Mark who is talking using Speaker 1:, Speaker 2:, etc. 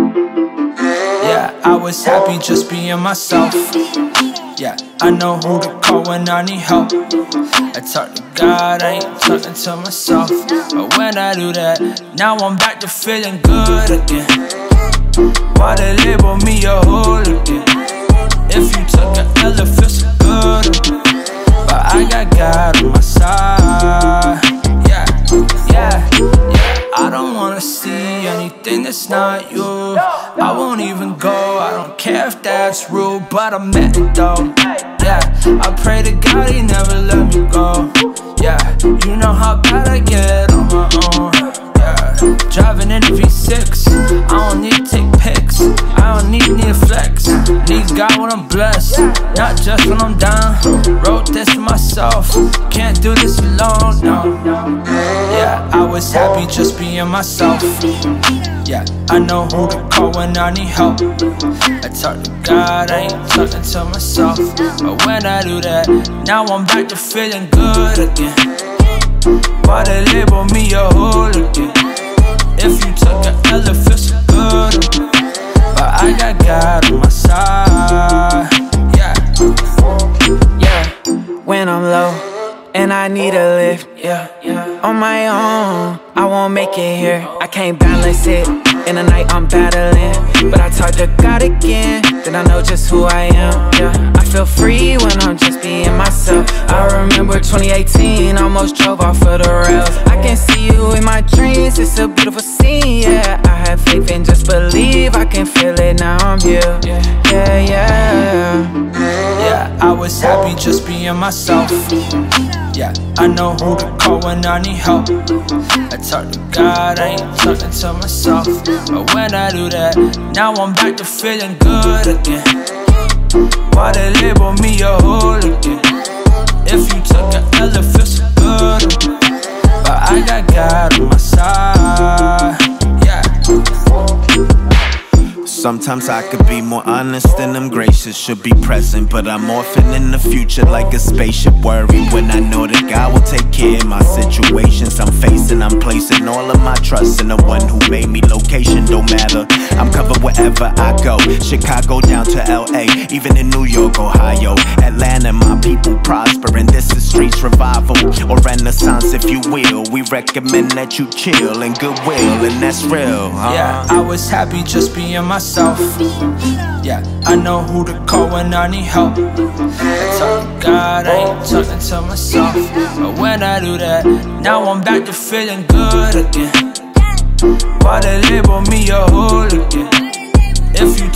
Speaker 1: Yeah, I was happy just being myself. Yeah, I know who to call when I need help. I talk to God, I ain't talking to myself. But when I do that, now I'm back to feeling good again. Why they label me a hooligan? If you took an L, it feels so good. But I got God on my side. Yeah, yeah, yeah. I don't wanna see anything that's not you. I won't even go, I don't care if that's rude. But I meant it though. Yeah, I pray to God he never let me go. Yeah, you know how bad I get on my own. Yeah, driving in a V6, I don't need to take pics. I don't need a flex. Need God when I'm blessed, not just when I'm down. Wrote this for myself, can't do this alone, no. Yeah, I was happy just being myself. Yeah, I know who to call when I need help. I talk to God, I ain't talking to myself. But when I do that, now I'm back to feeling good again. Why they label me a hooligan? If you took an L, it feels so good. But I got God on my side. Yeah, yeah.
Speaker 2: When I'm low and I need a lift, yeah, yeah. On my own, I won't make it here. I can't balance it. In the night I'm battling, but I talk to God again. Then I know just who I am, yeah. I feel free when I'm just being myself. I remember 2018, almost drove off of the rails. I can see you in my dreams, it's a beautiful scene, yeah. I have faith and just believe, I can feel it, now I'm here. Yeah, yeah.
Speaker 1: Yeah, I was happy just being myself. Yeah, I know who to call when I need help. I talk to God, I ain't talking to myself. But when I do that, now I'm back to feeling good again. Why they label me a hooligan? If you took an L, it feels so good. But I got God on my side. Yeah.
Speaker 3: Sometimes I could be more honest and I'm gracious. Should be present, but I'm often in the future like a spaceship. Worried when I know that God will take care of my situations I'm facing. I'm placing all of my trust in the one who made me. Location don't matter, I'm covered wherever I go. Chicago down to LA, even in New York, Ohio, Atlanta, my people prospering. This is streets revival, or renaissance if you will. We recommend that you chill and goodwill, and that's real.
Speaker 1: Yeah, I was happy just being myself. Yeah, I know who to call when I need help. I talk to God, I ain't talking to myself. But when I do that, now I'm back to feeling good again. Why they label me a hooligan? If you